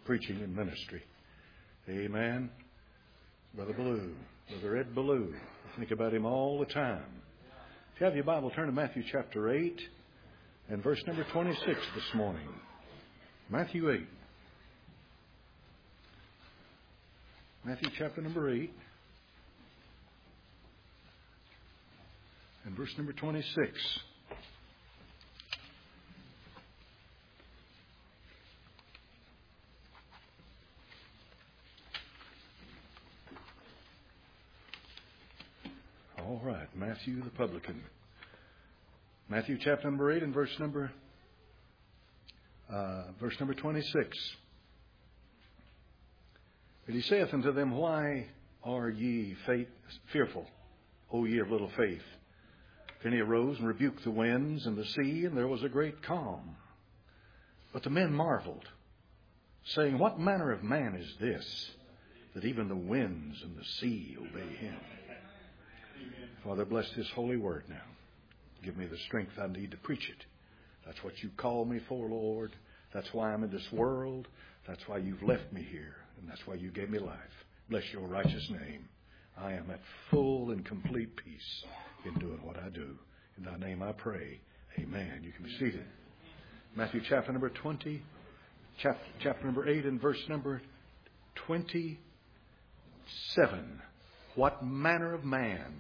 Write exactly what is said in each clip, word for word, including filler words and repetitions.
preaching and ministry. Amen. Brother Ballou, Brother Ed Ballou. I think about him all the time. If you have your Bible, turn to Matthew chapter eight and verse number twenty-six this morning. Matthew eight. Matthew chapter number eight and verse number twenty-six. All right, Matthew the publican. Matthew chapter number eight and verse number uh, verse number twenty-six. And he saith unto them, Why are ye faith, fearful, O ye of little faith? Then he arose and rebuked the winds and the sea, and there was a great calm. But the men marveled, saying, What manner of man is this, that even the winds and the sea obey him? Father, bless this holy word now. Give me the strength I need to preach it. That's what you call me for, Lord. That's why I'm in this world. That's why you've left me here. And that's why you gave me life. Bless your righteous name. I am at full and complete peace in doing what I do. In thy name I pray. Amen. You can be seated. Matthew chapter number twenty, chapter, chapter number eight and verse number twenty-seven. What manner of man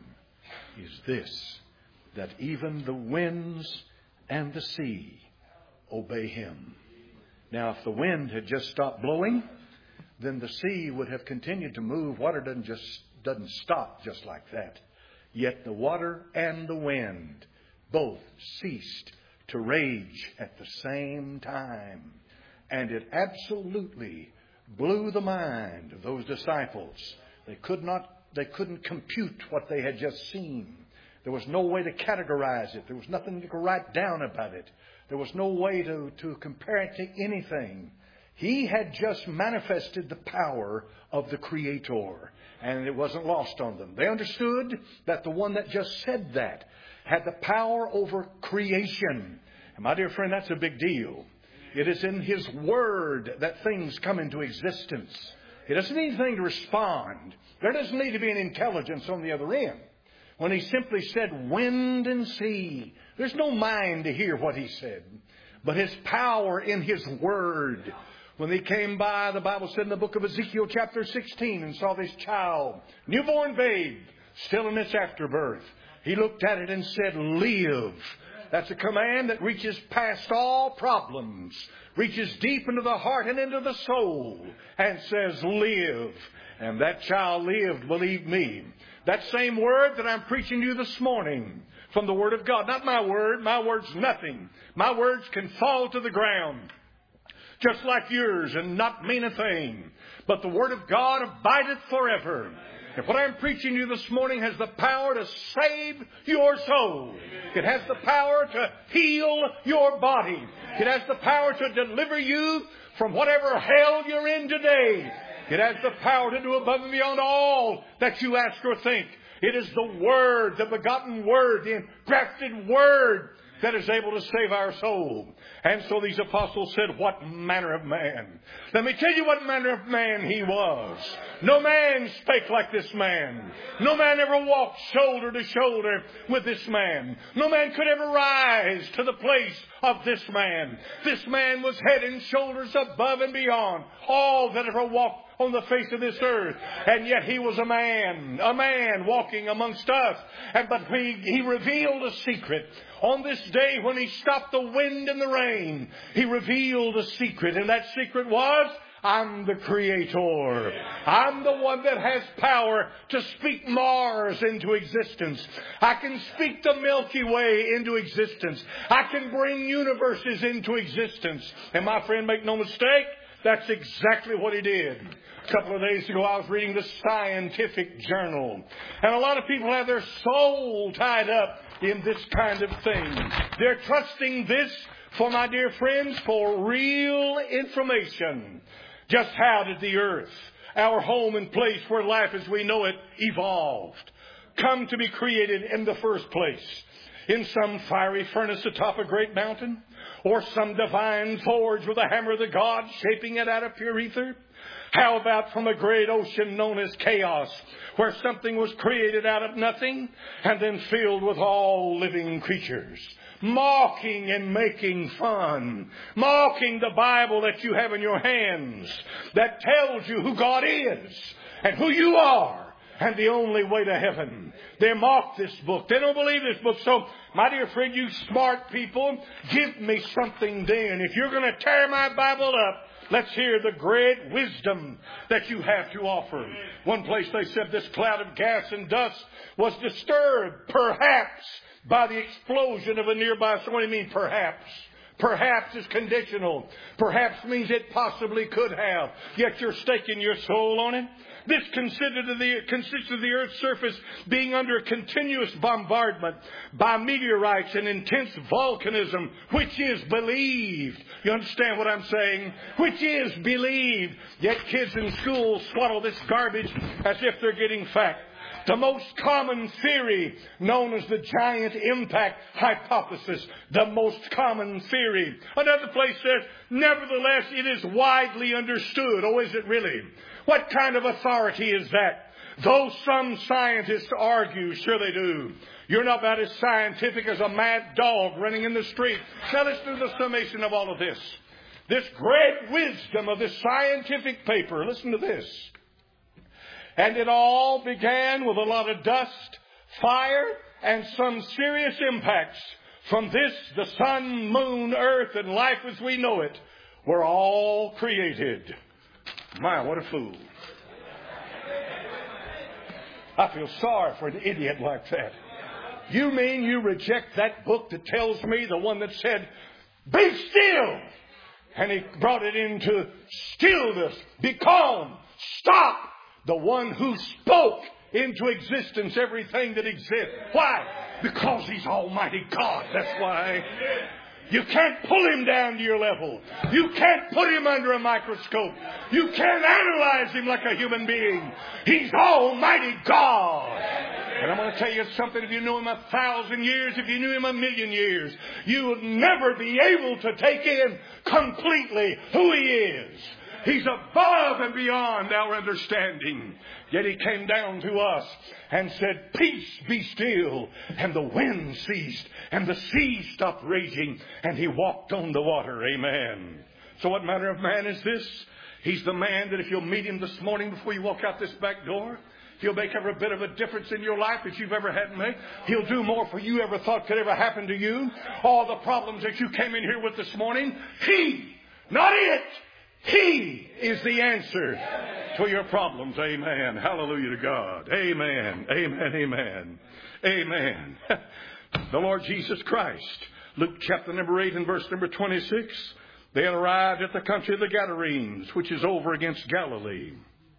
is this, that even the winds and the sea obey him? Now, if the wind had just stopped blowing, then the sea would have continued to move. Water doesn't just doesn't stop just like that. Yet the water and the wind both ceased to rage at the same time. And it absolutely blew the mind of those disciples. They could not They couldn't compute what they had just seen. There was no way to categorize it. There was nothing to write down about it. There was no way to, to compare it to anything. He had just manifested the power of the Creator, and it wasn't lost on them. They understood that the one that just said that had the power over creation. And my dear friend, that's a big deal. It is in His Word that things come into existence. He doesn't need anything to respond. There doesn't need to be an intelligence on the other end. When He simply said wind and sea, there's no mind to hear what He said. But His power in His Word. When they came by, the Bible said in the book of Ezekiel chapter sixteen, and saw this child, newborn babe, still in its afterbirth. He looked at it and said, live. That's a command that reaches past all problems, reaches deep into the heart and into the soul, and says, live. And that child lived, believe me. That same word that I'm preaching to you this morning from the Word of God. Not my word. My word's nothing. My words can fall to the ground, just like yours, and not mean a thing. But the Word of God abideth forever. And what I'm preaching to you this morning has the power to save your soul. It has the power to heal your body. It has the power to deliver you from whatever hell you're in today. It has the power to do above and beyond all that you ask or think. It is the Word, the begotten Word, the engrafted Word that is able to save our soul. And so these apostles said, what manner of man? Let me tell you what manner of man he was. No man spake like this man. No man ever walked shoulder to shoulder with this man. No man could ever rise to the place of this man. This man was head and shoulders above and beyond all that ever walked on the face of this earth. And yet he was a man, a man walking amongst us. And but he, he revealed a secret. On this day when he stopped the wind and the rain, he revealed a secret. And that secret was, I'm the Creator. I'm the one that has power to speak Mars into existence. I can speak the Milky Way into existence. I can bring universes into existence. And my friend, make no mistake, that's exactly what he did. A couple of days ago, I was reading the Scientific Journal. And a lot of people have their soul tied up in this kind of thing. They're trusting this, for my dear friends, for real information. Just how did the earth, our home and place where life as we know it evolved, come to be created in the first place? in some fiery furnace atop a great mountain? Or some divine forge with a hammer of the God shaping it out of pure ether? How about from a great ocean known as chaos, where something was created out of nothing and then filled with all living creatures? Mocking and making fun. Mocking the Bible that you have in your hands that tells you who God is and who you are and the only way to heaven. They mock this book. They don't believe this book. So, my dear friend, you smart people, give me something then. If you're going to tear my Bible up, let's hear the great wisdom that you have to offer. One place they said this cloud of gas and dust was disturbed, perhaps, by the explosion of a nearby. So what do you mean, perhaps? Perhaps is conditional. Perhaps means it possibly could have. Yet you're staking your soul on it. This consisted of the, consists of the Earth's surface being under a continuous bombardment by meteorites and intense volcanism, which is believed. You understand what I'm saying? Which is believed. Yet kids in school swallow this garbage as if they're getting fat. The most common theory, known as the giant impact hypothesis. The most common theory. Another place says, nevertheless, it is widely understood. Oh, is it really? What kind of authority is that? Though some scientists argue, sure they do. You're not about as scientific as a mad dog running in the street. Now listen to the summation of all of this. This great wisdom of this scientific paper. Listen to this. And it all began with a lot of dust, fire, and some serious impacts. From this, the sun, moon, earth, and life as we know it were all created. My, what a fool. I feel sorry for an idiot like that. You mean you reject that book that tells me, the one that said, be still. And he brought it into stillness. Be calm. Stop. The one who spoke into existence everything that exists. Why? Because He's Almighty God. That's why. You can't pull Him down to your level. You can't put Him under a microscope. You can't analyze Him like a human being. He's Almighty God. And I'm going to tell you something. If you knew Him a thousand years, if you knew Him a million years, you would never be able to take in completely who He is. He's above and beyond our understanding. Yet He came down to us and said, peace, be still. And the wind ceased and the sea stopped raging and He walked on the water. Amen. So what manner of man is this? He's the man that if you'll meet Him this morning before you walk out this back door, He'll make every bit of a difference in your life that you've ever had to make. He'll do more for you ever thought could ever happen to you. All the problems that you came in here with this morning, He, not it. He is the answer to your problems. Amen. Hallelujah to God. Amen. Amen. Amen. Amen. The Lord Jesus Christ. Luke chapter number eight and verse number twenty-six. They had arrived at the country of the Gadarenes, which is over against Galilee.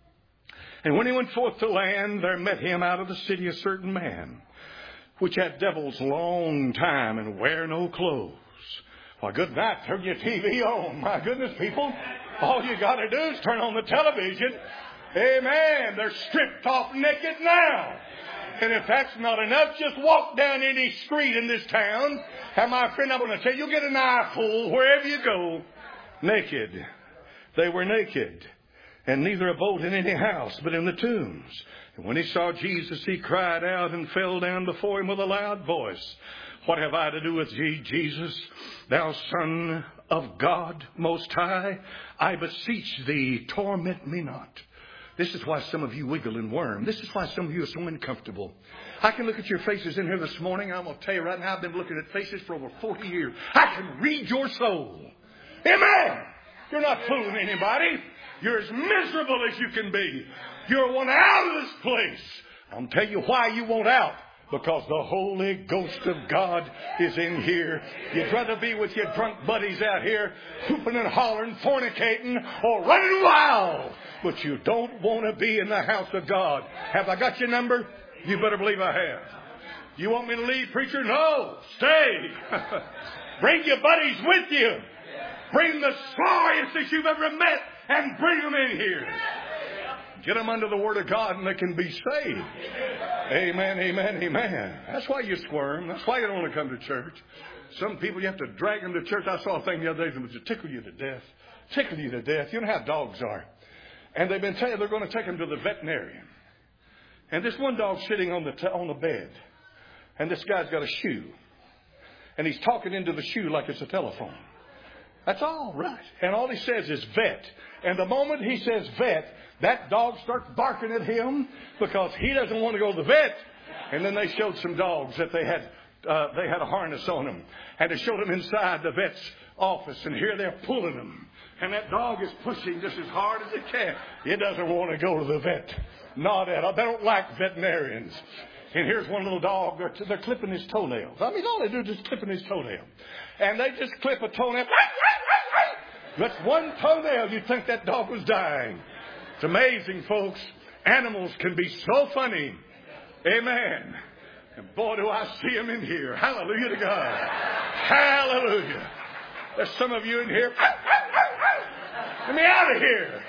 And when He went forth to land, there met Him out of the city a certain man, which had devils long time and wear no clothes. Why, good night. Turn your T V on. My goodness, people. All you got to do is turn on the television. Amen. They're stripped off naked now. And if that's not enough, just walk down any street in this town. And my friend, I'm going to tell you, you'll get an eyeful wherever you go. Naked. They were naked. And neither abode in any house, but in the tombs. And when He saw Jesus, He cried out and fell down before Him with a loud voice. What have I to do with thee, Jesus, thou Son of God Most High? I beseech thee, torment me not. This is why some of you wiggle and worm. This is why some of you are so uncomfortable. I can look at your faces in here this morning. I'm going to tell you right now, I've been looking at faces for over forty years. I can read your soul. Amen. You're not fooling anybody. You're as miserable as you can be. You're one out of this place. I'll tell you why you want out. Because the Holy Ghost of God is in here. You'd rather be with your drunk buddies out here hooping and hollering, fornicating, or running wild. But you don't want to be in the house of God. Have I got your number? You better believe I have. You want me to leave, preacher? No. Stay. Bring your buddies with you. Bring the sorriest that you've ever met and bring them in here. Get them under the Word of God and they can be saved. Amen, amen, amen. That's why you squirm. That's why you don't want to come to church. Some people, you have to drag them to church. I saw a thing the other day that would tickle you to death. Tickle you to death. You know how dogs are. And they've been telling they're going to take them to the veterinarian. And this one dog's sitting on the t- on the bed. And this guy's got a shoe. And he's talking into the shoe like it's a telephone. That's all right. And all he says is vet. And the moment he says vet, that dog starts barking at him because he doesn't want to go to the vet. And then they showed some dogs that they had uh, they had a harness on them. And they showed them inside the vet's office. And here they're pulling them. And that dog is pushing just as hard as it can. It doesn't want to go to the vet. Not at all. They don't like veterinarians. And here's one little dog. They're, they're clipping his toenails. I mean, all they do is just clipping his toenail. And they just clip a toenail. That's one toenail. You'd think that dog was dying. It's amazing, folks. Animals can be so funny. Amen. And boy, do I see them in here. Hallelujah to God. Hallelujah. There's some of you in here. Get me out of here.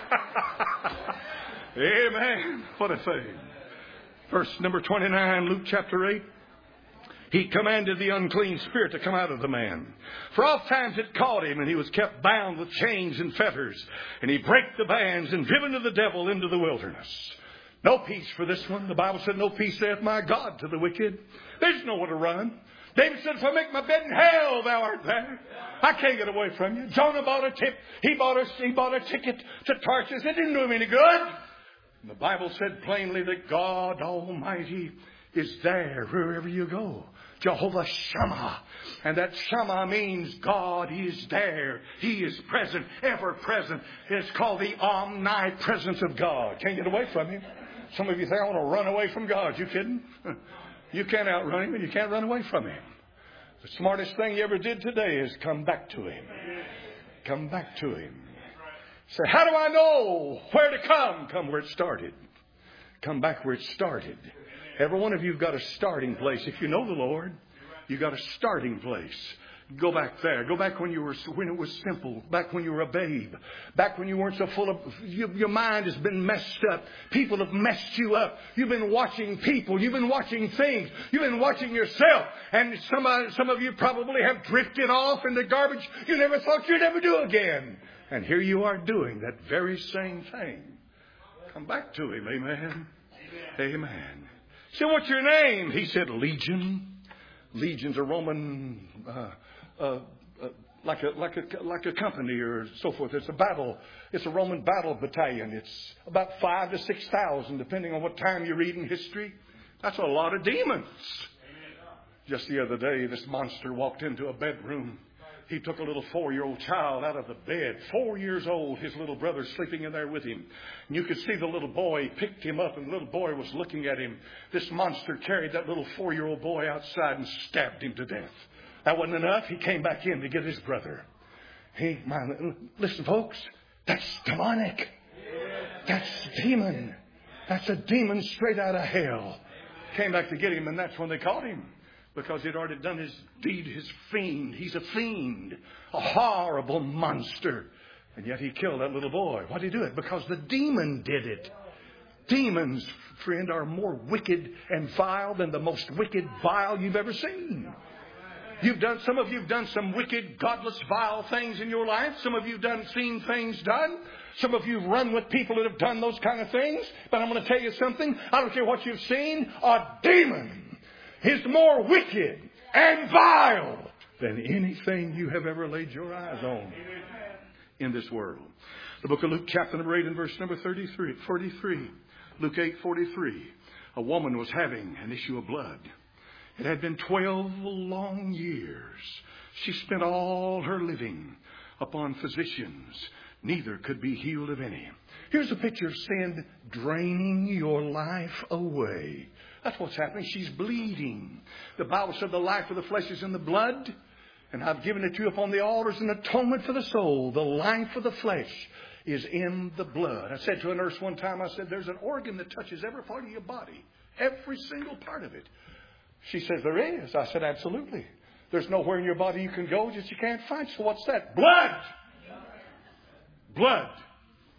Amen. What a thing. Verse number twenty-nine, Luke chapter eight. He commanded the unclean spirit to come out of the man. For oft times it caught him, and he was kept bound with chains and fetters. And he brake the bands and driven to the devil into the wilderness. No peace for this one. The Bible said, no peace saith my God to the wicked. There's nowhere to run. David said, if I make my bed in hell, thou art there. I can't get away from you. Jonah bought a tip. He bought a, he bought a ticket to Tarshish. It didn't do him any good. And the Bible said plainly that God Almighty is there wherever you go. Jehovah Shammah. And that Shammah means God is there. He is present, ever present. It's called the omnipresence of God. Can't get away from Him. Some of you think, I want to run away from God. You kidding? You can't outrun Him and you can't run away from Him. The smartest thing you ever did today is come back to Him. Come back to Him. Say, how do I know where to come? Come where it started. Come back where it started. Every one of you have got a starting place. If you know the Lord, you've got a starting place. Go back there. Go back when you were when it was simple. Back when you were a babe. Back when you weren't so full of... You, your mind has been messed up. People have messed you up. You've been watching people. You've been watching things. You've been watching yourself. And some, uh, some of you probably have drifted off into garbage you never thought you'd ever do again. And here you are doing that very same thing. Come back to Him. Amen. Amen. Amen. So what's your name? He said, Legion. Legion's a Roman, uh, uh, uh, like a like a like a company or so forth. It's a battle. It's a Roman battle battalion. It's about five to six thousand, depending on what time you read in history. That's a lot of demons. Just the other day, this monster walked into a bedroom. He took a little four-year-old child out of the bed. Four years old, his little brother sleeping in there with him. And you could see the little boy picked him up, and the little boy was looking at him. This monster carried that little four-year-old boy outside and stabbed him to death. That wasn't enough. He came back in to get his brother. He, man, listen, folks, that's demonic. That's demon. That's a demon straight out of hell. Came back to get him, and that's when they caught him. Because he'd already done his deed, his fiend. He's a fiend. A horrible monster. And yet he killed that little boy. Why did he do it? Because the demon did it. Demons, friend, are more wicked and vile than the most wicked, vile you've ever seen. You've done, some of you have done some wicked, godless, vile things in your life. Some of you have done, seen things done. Some of you have run with people that have done those kind of things. But I'm going to tell you something. I don't care what you've seen. A demon is more wicked and vile than anything you have ever laid your eyes on in this world. The book of Luke, chapter number eight, and verse number thirty-three, forty-three. Luke eight, forty-three. A woman was having an issue of blood. It had been twelve long years. She spent all her living upon physicians. Neither could be healed of any. Here's a picture of sin draining your life away. That's what's happening. She's bleeding. The Bible said the life of the flesh is in the blood. And I've given it to you upon the altar as an atonement for the soul. The life of the flesh is in the blood. I said to a nurse one time, I said, there's an organ that touches every part of your body. Every single part of it. She says, there is. I said, absolutely. There's nowhere in your body you can go that you can't find. So what's that? Blood. Blood.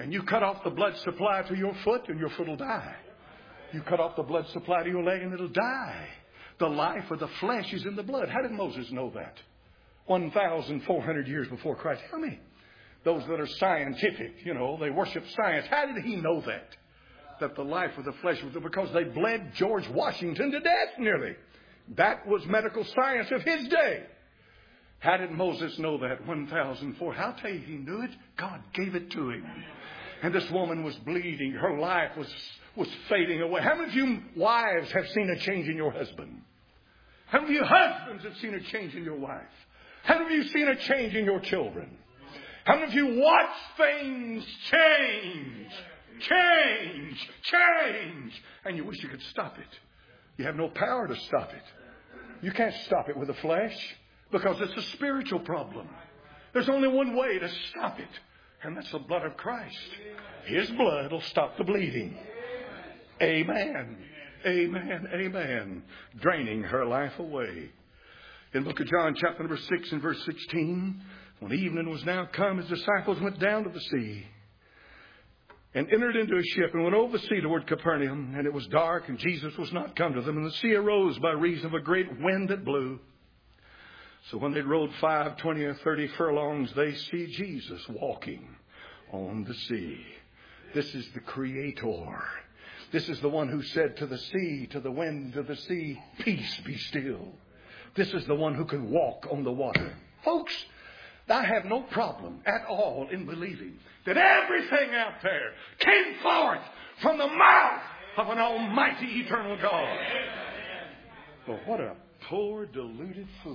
And you cut off the blood supply to your foot and your foot will die. You cut off the blood supply to your leg and it'll die. The life of the flesh is in the blood. How did Moses know that? one thousand four hundred years before Christ. Tell me. Those that are scientific, you know, they worship science. How did he know that? That the life of the flesh was because they bled George Washington to death nearly. That was medical science of his day. How did Moses know that? one thousand four. I'll tell you, he knew it. God gave it to him. And this woman was bleeding. Her life was, was fading away. How many of you wives have seen a change in your husband? How many of you husbands have seen a change in your wife? How many of you seen a change in your children? How many of you watch things change? Change, change. And you wish you could stop it. You have no power to stop it. You can't stop it with the flesh because it's a spiritual problem. There's only one way to stop it, and that's the blood of Christ. His blood will stop the bleeding. Amen. Amen. Amen. Draining her life away. In the book of John, chapter number six and verse sixteen, when evening was now come, his disciples went down to the sea and entered into a ship and went over the sea toward Capernaum. And it was dark, and Jesus was not come to them. And the sea arose by reason of a great wind that blew. So when they rowed five, twenty, or thirty furlongs, they see Jesus walking on the sea. This is the Creator. This is the one who said to the sea, to the wind, to the sea, peace, be still. This is the one who can walk on the water. Folks, I have no problem at all in believing that everything out there came forth from the mouth of an almighty eternal God. But what a poor deluded fool.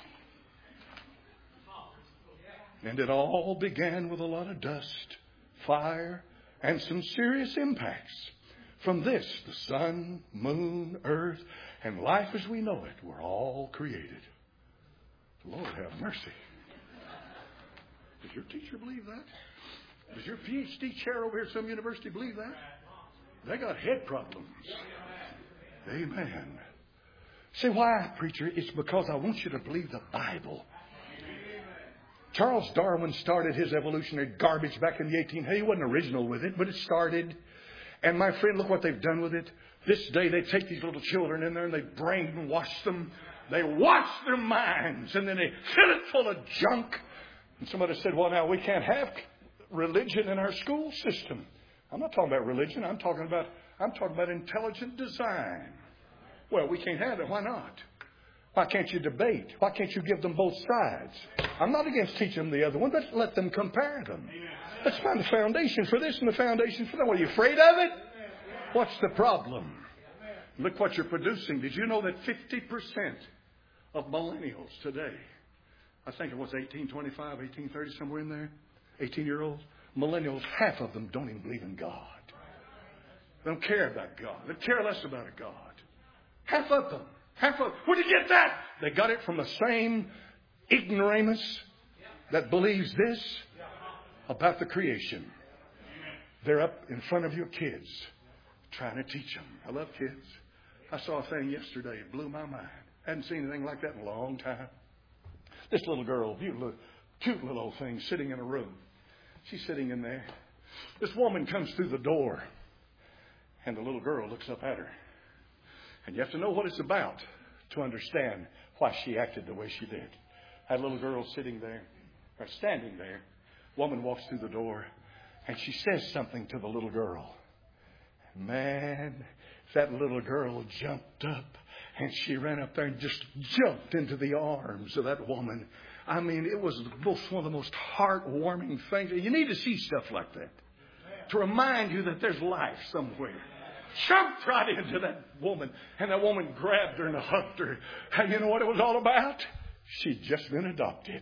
And it all began with a lot of dust, fire, and some serious impacts. From this, the sun, moon, earth, and life as we know it were all created. Lord have mercy. Does your teacher believe that? Does your P H D chair over here at some university believe that? They got head problems. Amen. Say why, preacher? It's because I want you to believe the Bible. Charles Darwin started his evolutionary garbage back in the eighteen hundreds. He wasn't original with it, but it started. And my friend, look what they've done with it. This day they take these little children in there and they brainwash them. They wash their minds and then they fill it full of junk. And somebody said, well, now we can't have religion in our school system. I'm not talking about religion. I'm talking about, I'm talking about intelligent design. Well, we can't have it. Why not? Why can't you debate? Why can't you give them both sides? I'm not against teaching them the other one, but let them compare them. Let's find the foundation for this and the foundation for that. What, are you afraid of it? What's the problem? Look what you're producing. Did you know that fifty percent of millennials today, I think it was eighteen twenty-five, eighteen thirty, somewhere in there, eighteen-year-olds, millennials, half of them don't even believe in God. They don't care about God. They care less about a God. Half of them. Half of them. Where did you get that? They got it from the same ignoramus that believes this about the creation. They're up in front of your kids trying to teach them. I love kids. I saw a thing yesterday. It blew my mind. I hadn't seen anything like that in a long time. This little girl, beautiful, cute little old thing, sitting in a room. She's sitting in there. This woman comes through the door, and the little girl looks up at her. And you have to know what it's about to understand why she acted the way she did. That little girl sitting there, or standing there. Woman walks through the door, and she says something to the little girl. Man, that little girl jumped up, and she ran up there and just jumped into the arms of that woman. I mean, it was most, one of the most heartwarming things. You need to see stuff like that to remind you that there's life somewhere. Jumped right into that woman, and that woman grabbed her and hugged her. And you know what it was all about? She'd just been adopted.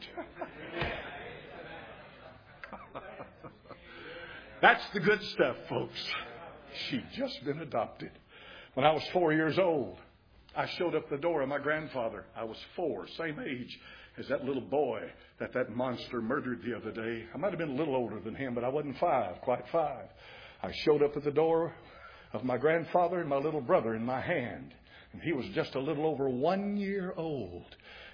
That's the good stuff, folks. She'd just been adopted. When I was four years old, I showed up the door of my grandfather. I was four, same age as that little boy that that monster murdered the other day. I might have been a little older than him, but I wasn't five, quite five. I showed up at the door of my grandfather and my little brother in my hand. And he was just a little over one year old.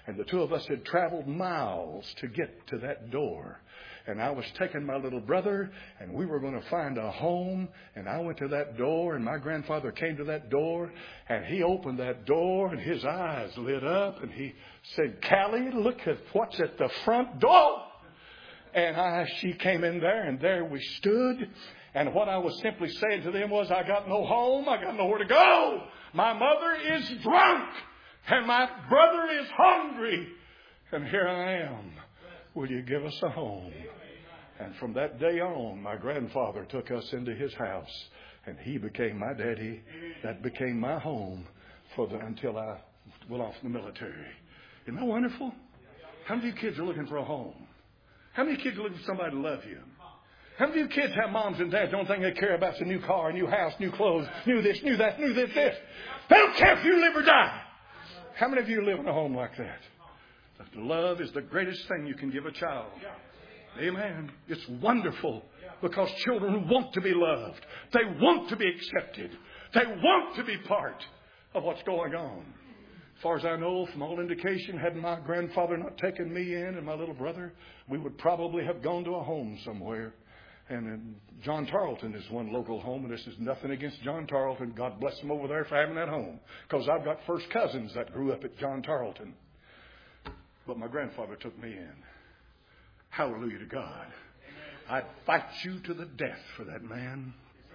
And the two of us had traveled miles to get to that door. And I was taking my little brother, and we were going to find a home. And I went to that door, and my grandfather came to that door, and he opened that door, and his eyes lit up, and he said, "Callie, look at what's at the front door." And I, she came in there, and there we stood. And what I was simply saying to them was, I got no home, I got nowhere to go. My mother is drunk, and my brother is hungry, and here I am. Will you give us a home? And from that day on, my grandfather took us into his house, and he became my daddy. That became my home for the until I went off in the military. Isn't that wonderful? How many of you kids are looking for a home? How many kids are looking for somebody to love you? How many of you kids have moms and dads don't think they care about a new car, a new house, new clothes, new this, new that, new this, this? They don't care if you live or die. How many of you live in a home like that? Love is the greatest thing you can give a child. Amen. It's wonderful because children want to be loved. They want to be accepted. They want to be part of what's going on. As far as I know, from all indication, had my grandfather not taken me in and my little brother, we would probably have gone to a home somewhere. And John Tarleton is one local home, and this is nothing against John Tarleton. God bless them over there for having that home, because I've got first cousins that grew up at John Tarleton. But my grandfather took me in. Hallelujah to God. I'd fight you to the death for that man.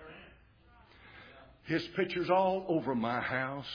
His picture's all over my house.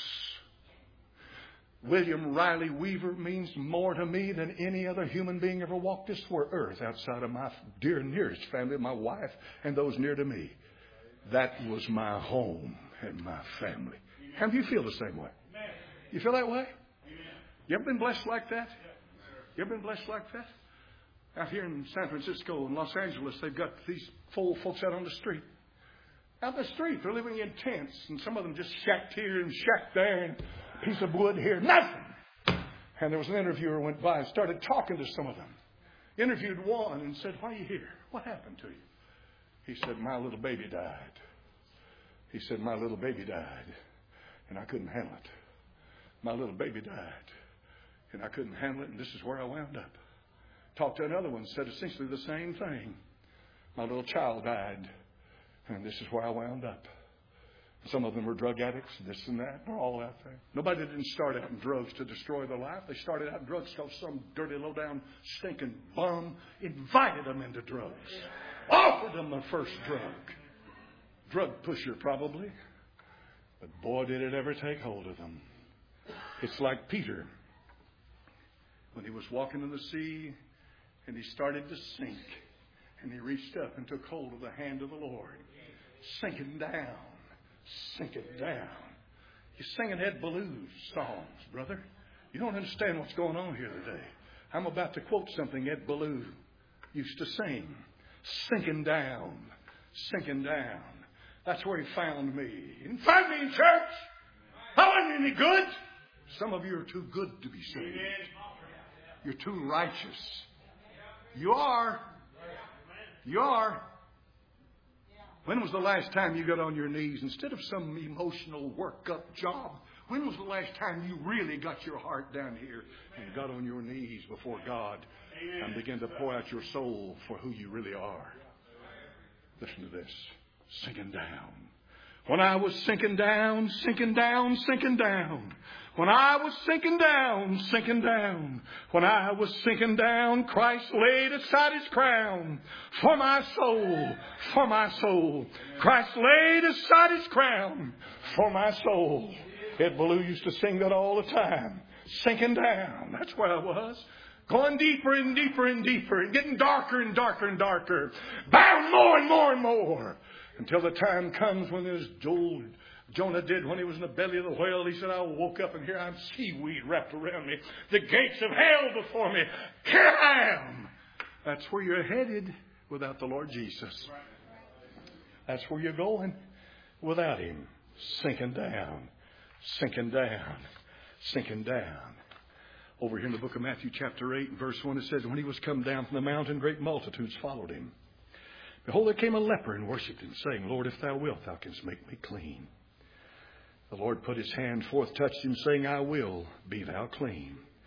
William Riley Weaver means more to me than any other human being ever walked this earth outside of my dear nearest family, my wife, and those near to me. That was my home and my family. How do you feel the same way? You feel that way? You ever been blessed like that? You ever been blessed like that? Out here in San Francisco and Los Angeles, they've got these full folks out on the street. Out in the street, they're living in tents, and some of them just shacked here and shacked there, and a piece of wood here, nothing. And there was an interviewer who went by and started talking to some of them. Interviewed one and said, "Why are you here? What happened to you?" He said, "My little baby died." He said, "My little baby died, and I couldn't handle it. My little baby died, and I couldn't handle it, and this is where I wound up." Talked to another one, said essentially the same thing. "My little child died, and this is where I wound up." Some of them were drug addicts, this and that, they're all out there. Nobody didn't start out in drugs to destroy their life. They started out in drugs because some dirty, low-down, stinking bum invited them into drugs. Offered them the first drug. Drug pusher, probably. But boy, did it ever take hold of them. It's like Peter. When he was walking in the sea, and he started to sink, and he reached up and took hold of the hand of the Lord. Sinking down. Sinking down. You're singing Ed Ballew's songs, brother. You don't understand what's going on here today. I'm about to quote something Ed Ballew used to sing. Sinking down. Sinking down. That's where he found me. He didn't find me in church. I wasn't any good. Some of you are too good to be saved. You're too righteous. You are. You are. When was the last time you got on your knees instead of some emotional work-up job? When was the last time you really got your heart down here and got on your knees before God and began to pour out your soul for who you really are? Listen to this. Sinking down. When I was sinking down, sinking down, sinking down. When I was sinking down, sinking down. When I was sinking down, Christ laid aside his crown for my soul, for my soul. Christ laid aside his crown for my soul. Ed Ballou used to sing that all the time. Sinking down. That's where I was. Going deeper and deeper and deeper and getting darker and darker and darker. Bound more and more and more. Until the time comes when there's Joel, Jonah did when he was in the belly of the whale. He said, "I woke up and here I'm seaweed wrapped around me. The gates of hell before me. Here I am." That's where you're headed without the Lord Jesus. That's where you're going without him. Sinking down, sinking down, sinking down. Over here in the book of Matthew chapter eight, verse one, it says, "When he was come down from the mountain, great multitudes followed him. Behold, there came a leper and worshipped him, saying, Lord, if thou wilt, thou canst make me clean. The Lord put his hand forth, touched him, saying, I will, be thou clean.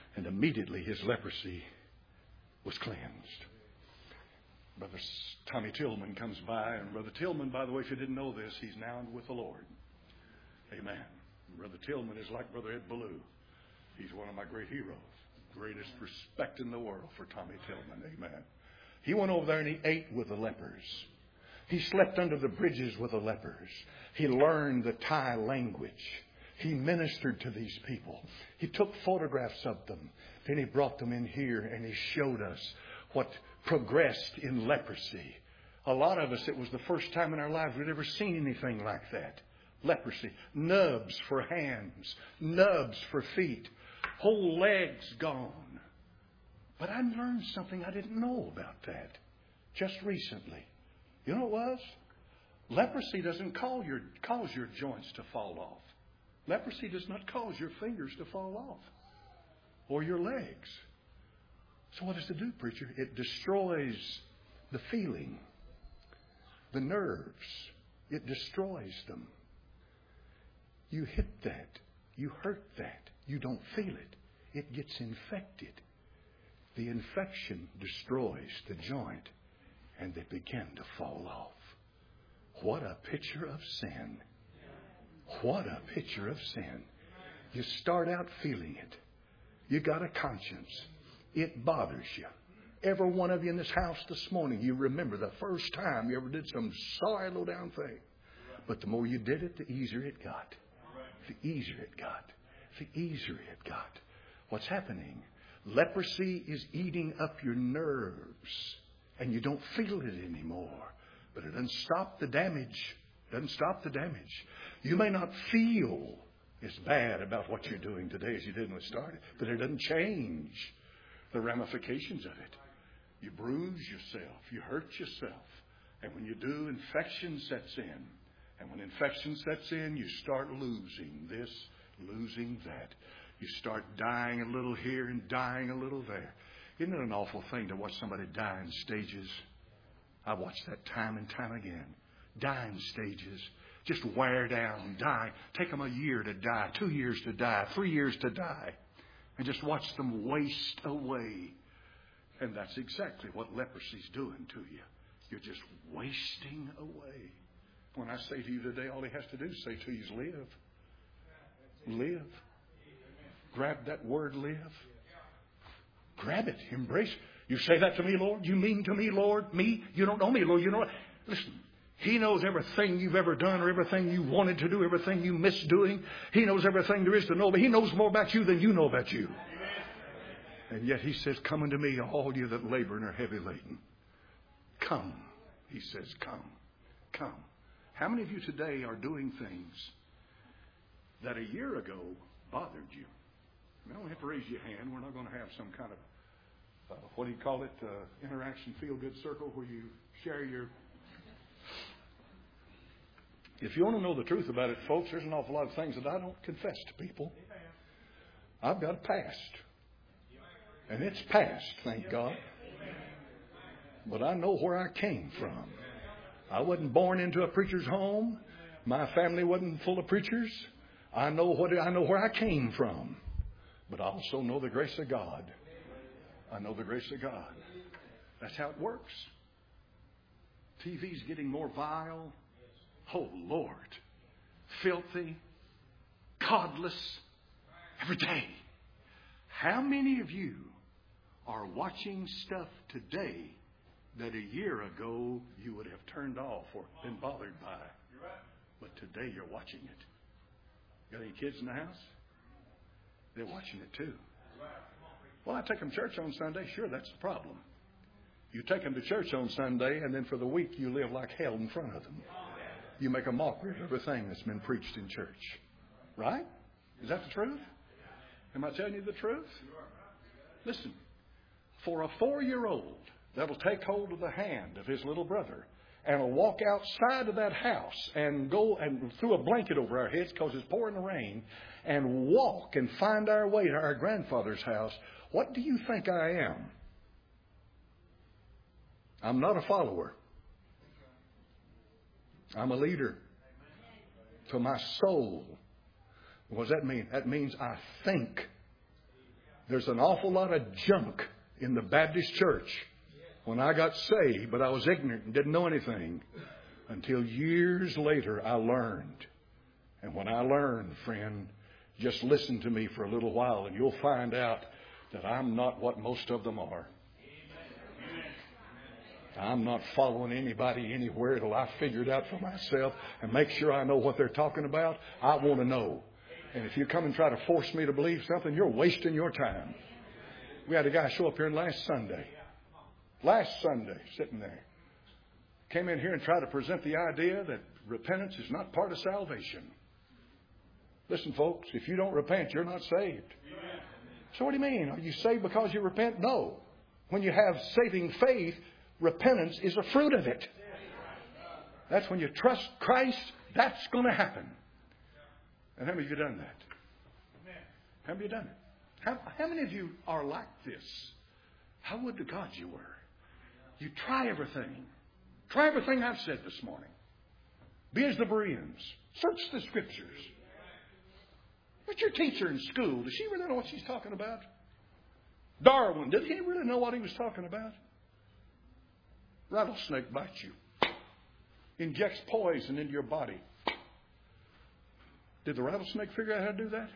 And immediately his leprosy was cleansed. Brother Tommy Tillman comes by. And Brother Tillman, by the way, if you didn't know this, he's now with the Lord. Amen. Brother Tillman is like Brother Ed Ballou. He's one of my great heroes. Greatest respect in the world for Tommy Tillman. Amen. He went over there and he ate with the lepers. He slept under the bridges with the lepers. He learned the Thai language. He ministered to these people. He took photographs of them. Then he brought them in here and he showed us what progressed in leprosy. A lot of us, it was the first time in our lives we'd ever seen anything like that. Leprosy. Nubs for hands. Nubs for feet. Whole legs gone. But I learned something I didn't know about that just recently. You know what it was? Leprosy doesn't cause your, cause your joints to fall off. Leprosy does not cause your fingers to fall off. Or your legs. So what does it do, preacher? It destroys the feeling. The nerves. It destroys them. You hit that. You hurt that. You don't feel it. It gets infected. The infection destroys the joint and they begin to fall off. What a picture of sin. What a picture of sin. You start out feeling it. You got a conscience. It bothers you. Every one of you in this house this morning, you remember the first time you ever did some sorry low down thing. But the more you did it, the easier it got. The easier it got. The easier it got. What's happening? Leprosy is eating up your nerves. And you don't feel it anymore. But it doesn't stop the damage. It doesn't stop the damage. You may not feel as bad about what you're doing today as you did when it started. But it doesn't change the ramifications of it. You bruise yourself. You hurt yourself. And when you do, infection sets in. And when infection sets in, you start losing this, losing that. You start dying a little here and dying a little there. Isn't it an awful thing to watch somebody die in stages? I've watched that time and time again. Die in stages. Just wear down, die. Take them a year to die, two years to die, three years to die. And just watch them waste away. And that's exactly what leprosy's doing to you. You're just wasting away. When I say to you today, all he has to do is say to you is live. Live. Grab that word live. Grab it. Embrace. You say that to me, Lord? You mean to me, Lord? Me? You don't know me, Lord. You know what? Listen. He knows everything you've ever done or everything you wanted to do, everything you missed doing. He knows everything there is to know, but He knows more about you than you know about you. And yet He says, come unto me, all you that labor and are heavy laden. Come. He says, come. Come. How many of you today are doing things that a year ago bothered you? You don't have to raise your hand. We're not going to have some kind of, uh, what do you call it, uh, interaction feel-good circle where you share your... If you want to know the truth about it, folks, there's an awful lot of things that I don't confess to people. I've got a past. And it's past, thank God. But I know where I came from. I wasn't born into a preacher's home. My family wasn't full of preachers. I know what I know where I came from. But I also know the grace of God. I know the grace of God. That's how it works. T V's getting more vile. Oh, Lord. Filthy. Godless. Every day. How many of you are watching stuff today that a year ago you would have turned off or been bothered by? But today you're watching it. Got any kids in the house? They're watching it too. Well, I take them to church on Sunday. Sure, that's the problem. You take them to church on Sunday, and then for the week you live like hell in front of them. You make a mockery of everything that's been preached in church. Right? Is that the truth? Am I telling you the truth? Listen, for a four-year-old that'll take hold of the hand of his little brother and will walk outside of that house and go and throw a blanket over our heads because it's pouring the rain and walk and find our way to our grandfather's house, what do you think I am? I'm not a follower. I'm a leader to my soul. What does that mean? That means I think There's an awful lot of junk in the Baptist church. When I got saved, but I was ignorant and didn't know anything. Until years later, I learned. And when I learned, friend, just listen to me for a little while and you'll find out that I'm not what most of them are. I'm not following anybody anywhere till I figure it out for myself and make sure I know what they're talking about. I want to know. And if you come and try to force me to believe something, you're wasting your time. We had a guy show up here last Sunday. Last Sunday, sitting there. Came in here and tried to present the idea that repentance is not part of salvation. Listen, folks, if you don't repent, you're not saved. So what do you mean? Are you saved because you repent? No. When you have saving faith, repentance is a fruit of it. That's when you trust Christ, that's going to happen. And how many of you done that? How many of you done it? How, how many of you are like this? How would to God you were? You try everything. Try everything I've said this morning. Be as the Bereans. Search the Scriptures. What's your teacher in school? Does she really know what she's talking about? Darwin, did he really know what he was talking about? Rattlesnake bites you. Injects poison into your body. Did the rattlesnake figure out how to do that?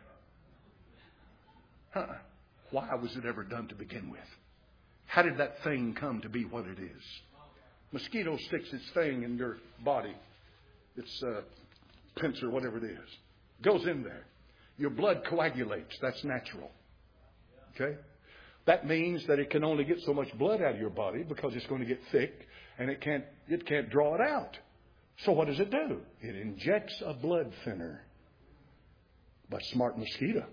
Huh. Why was it ever done to begin with? How did that thing come to be what it is? Mosquito sticks its thing in your body. Its uh, pincer, whatever it is. Goes in there. Your blood coagulates. That's natural. Okay? That means that it can only get so much blood out of your body because it's going to get thick and it can't, it can't draw it out. So what does it do? It injects a blood thinner. But smart mosquito.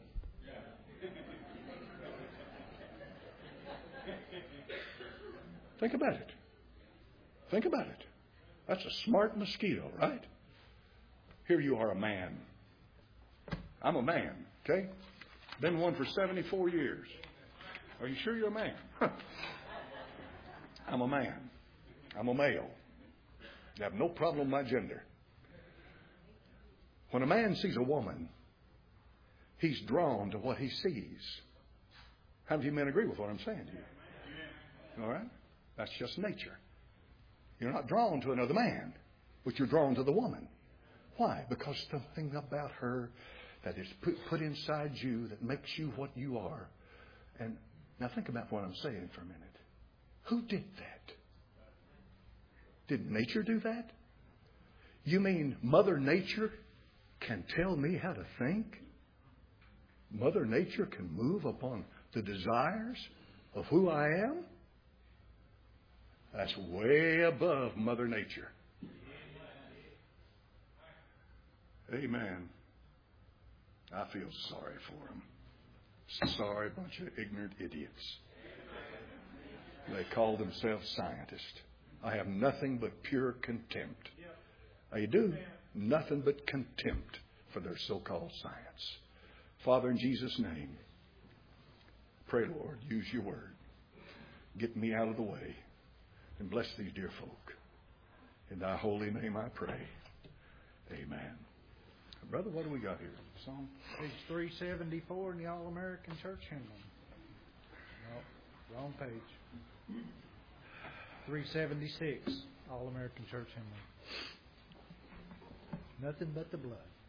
Think about it. Think about it. That's a smart mosquito, right? Here you are, a man. I'm a man, okay? Been one for seventy-four years. Are you sure you're a man? I'm a man. I'm a male. I have no problem with my gender. When a man sees a woman, he's drawn to what he sees. How many of you men agree with what I'm saying to you? All right? That's just nature. You're not drawn to another man, but you're drawn to the woman. Why? Because something about her that is put, put inside you that makes you what you are. And now think about what I'm saying for a minute. Who did that? Did nature do that? You mean Mother Nature can tell me how to think? Mother Nature can move upon the desires of who I am? That's way above Mother Nature. Amen. I feel sorry for them. Sorry bunch of ignorant idiots. They call themselves scientists. I have nothing but pure contempt. I do. Nothing but contempt for their so-called science. Father, in Jesus' name, pray, Lord, use your word. Get me out of the way. And bless these dear folk. In thy holy name I pray. Amen. Brother, what do we got here? Song? Page three seventy-four in the All-American Church Hymnal. No, wrong page. three seventy-six, All-American Church Hymnal. Nothing but the blood.